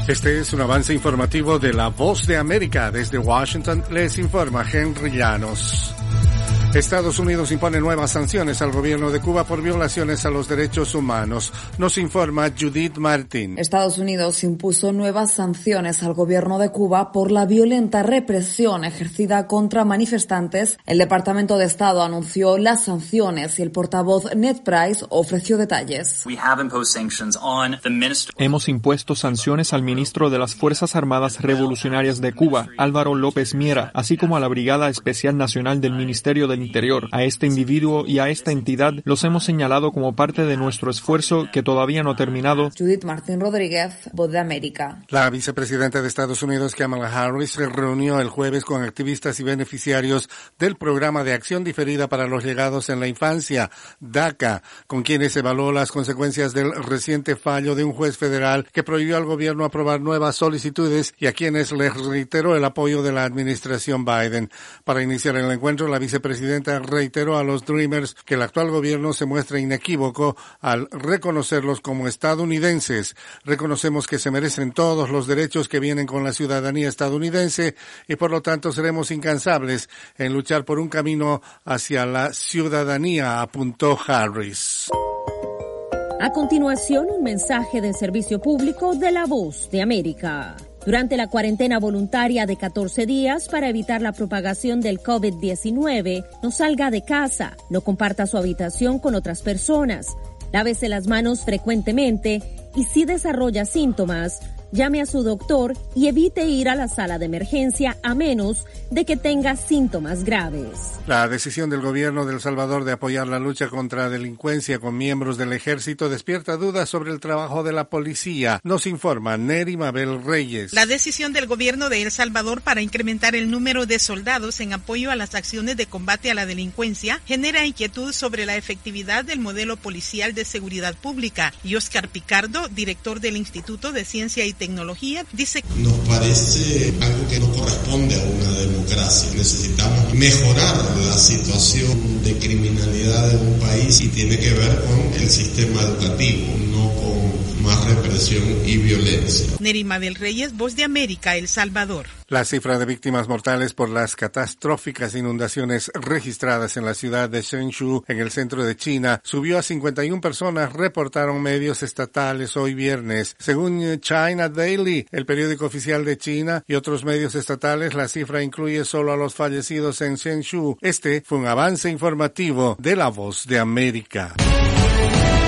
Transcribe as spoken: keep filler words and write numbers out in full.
Este es un avance informativo de La Voz de América. Desde Washington les informa Henry Llanos. Estados Unidos impone nuevas sanciones al gobierno de Cuba por violaciones a los derechos humanos. Nos informa Judith Martín. Estados Unidos impuso nuevas sanciones al gobierno de Cuba por la violenta represión ejercida contra manifestantes. El Departamento de Estado anunció las sanciones y el portavoz Ned Price ofreció detalles. Hemos impuesto sanciones al ministro de las Fuerzas Armadas Revolucionarias de Cuba, Álvaro López Miera, así como a la Brigada Especial Nacional del Ministerio del Interior. A este individuo y a esta entidad los hemos señalado como parte de nuestro esfuerzo que todavía no ha terminado. Judith Martín Rodríguez, Voz de América. La vicepresidenta de Estados Unidos, Kamala Harris, se reunió el jueves con activistas y beneficiarios del Programa de Acción Diferida para los Llegados en la Infancia, DACA, con quienes evaluó las consecuencias del reciente fallo de un juez federal que prohibió al gobierno aprobar nuevas solicitudes y a quienes les reiteró el apoyo de la administración Biden. Para iniciar el encuentro, la vicepresidenta reiteró a los Dreamers que el actual gobierno se muestra inequívoco al reconocerlos como estadounidenses. Reconocemos que se merecen todos los derechos que vienen con la ciudadanía estadounidense y por lo tanto seremos incansables en luchar por un camino hacia la ciudadanía, apuntó Harris. A continuación, un mensaje de servicio público de La Voz de América. Durante la cuarentena voluntaria de catorce días para evitar la propagación del COVID diecinueve, no salga de casa, no comparta su habitación con otras personas, lávese las manos frecuentemente y si desarrolla síntomas, llame a su doctor y evite ir a la sala de emergencia a menos de que tenga síntomas graves. La decisión del gobierno de El Salvador de apoyar la lucha contra la delincuencia con miembros del ejército despierta dudas sobre el trabajo de la policía. Nos informa Neri Mabel Reyes. La decisión del gobierno de El Salvador para incrementar el número de soldados en apoyo a las acciones de combate a la delincuencia genera inquietud sobre la efectividad del modelo policial de seguridad pública. Y Oscar Picardo, director del Instituto de Ciencia y Tecnología, dice: Nos parece algo que no corresponde a una democracia. Necesitamos mejorar la situación de criminalidad de un país y tiene que ver con el sistema educativo, no con más represión y violencia. Nerima del Reyes, Voz de América, El Salvador. La cifra de víctimas mortales por las catastróficas inundaciones registradas en la ciudad de Zhengzhou, en el centro de China, subió a cincuenta y una personas, reportaron medios estatales hoy viernes. Según China Daily, el periódico oficial de China, y otros medios estatales, la cifra incluye solo a los fallecidos en Zhengzhou. Este fue un avance informativo de La Voz de América.